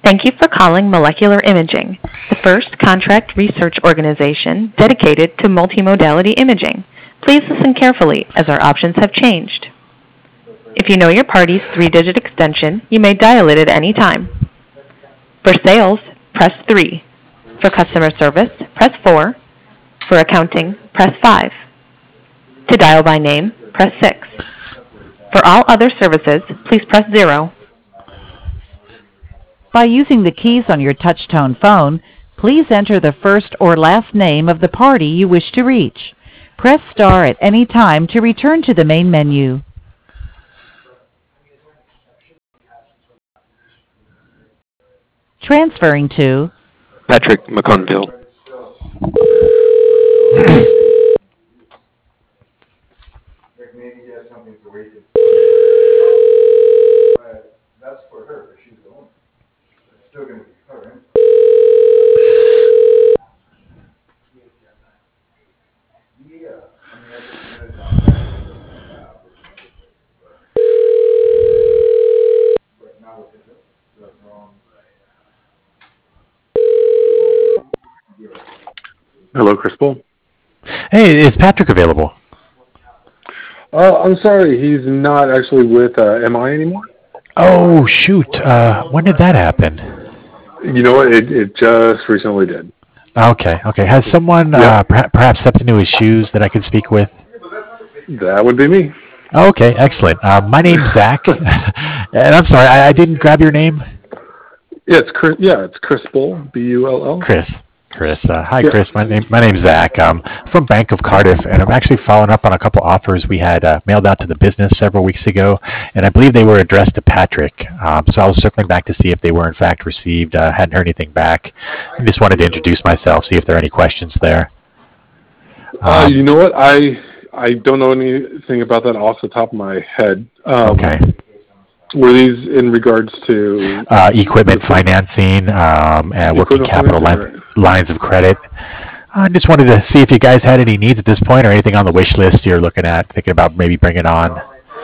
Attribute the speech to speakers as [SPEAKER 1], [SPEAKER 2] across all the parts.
[SPEAKER 1] Thank you for calling Molecular Imaging, the first contract research organization dedicated to multimodality imaging. Please listen carefully as our options have changed. If you know your party's three-digit extension, you may dial it at any time. For sales, press 3. For customer service, press 4. For accounting, press 5. To dial by name, press 6. For all other services, please press 0.
[SPEAKER 2] By using the keys on your touch-tone phone, please enter the first or last name of the party you wish to reach. Press star at any time to return to the main menu. Transferring to
[SPEAKER 3] Patrick McConville.
[SPEAKER 4] That's for her, but she's the owner. It's still going to be her, right? Yeah. I mean, I just submitted down but now with it, that's wrong.
[SPEAKER 5] Hello, Chris Bull.
[SPEAKER 6] Hey, is Patrick available?
[SPEAKER 5] I'm sorry, he's not actually with MI anymore.
[SPEAKER 6] Oh, shoot. When did that happen?
[SPEAKER 5] You know what? It just recently did.
[SPEAKER 6] Okay. Has someone perhaps stepped into his shoes that I could speak with?
[SPEAKER 5] That would be me.
[SPEAKER 6] Oh, okay, excellent. My name's Zach, and I'm sorry, I didn't grab your name.
[SPEAKER 5] Yeah, it's Chris. Yeah, it's Chris Bull, Bull.
[SPEAKER 6] Chris. Hi, yeah. Chris. My name's Zach. I'm from Bank of Cardiff, and I'm actually following up on a couple offers we had mailed out to the business several weeks ago, and I believe they were addressed to Patrick. So I was circling back to see if they were in fact received. Hadn't heard anything back. I just wanted to introduce myself, see if there are any questions there.
[SPEAKER 5] You know what? I don't know anything about that off the top of my head.
[SPEAKER 6] Okay.
[SPEAKER 5] Were these in regards to
[SPEAKER 6] equipment financing and working capital lines of credit? I just wanted to see if you guys had any needs at this point or anything on the wish list you're looking at, thinking about maybe bringing on.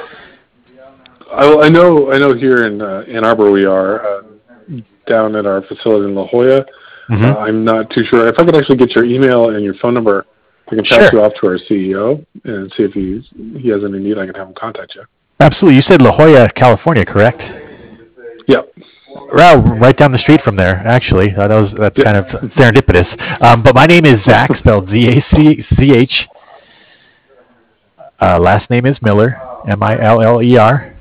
[SPEAKER 5] I know here in Ann Arbor we are down at our facility in La Jolla. Mm-hmm. I'm not too sure. If I could actually get your email and your phone number, I can pass you off to our CEO and see if he has any need. I can have him contact you.
[SPEAKER 6] Absolutely. You said La Jolla, California, correct?
[SPEAKER 5] Yep.
[SPEAKER 6] Well, right down the street from there, actually. That's kind of serendipitous. But my name is Zach, spelled Z-A-C-H. Last name is Miller, M-I-L-L-E-R.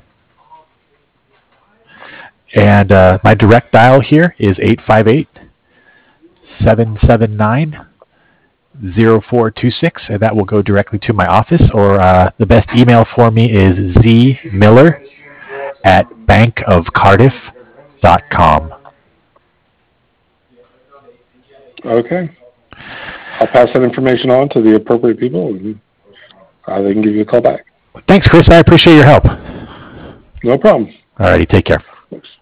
[SPEAKER 6] And my direct dial here is 858-779-0426, and that will go directly to my office, or the best email for me is zmiller@bankofcardiff.com.
[SPEAKER 5] Okay. I'll pass that information on to the appropriate people, and they can give you a call back.
[SPEAKER 6] Thanks, Chris. I appreciate your help.
[SPEAKER 5] No problem.
[SPEAKER 6] All righty. Take care.
[SPEAKER 5] Thanks.